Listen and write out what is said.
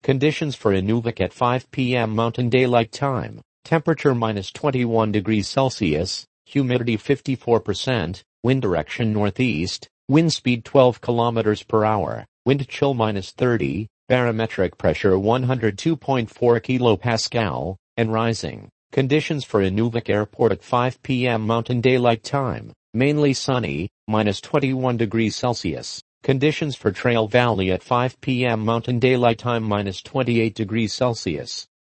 Conditions for Inuvik at 5 p.m. Mountain Daylight Time. Temperature minus 21 degrees Celsius, humidity 54%, wind direction northeast, wind speed 12 kilometers per hour, wind chill minus 30, barometric pressure 102.4 kilopascal, and rising. Conditions for Inuvik Airport at 5 p.m. Mountain Daylight Time. Mainly sunny, minus 21 degrees Celsius. Conditions for Trail Valley at 5 p.m. Mountain Daylight Time minus 28 degrees Celsius.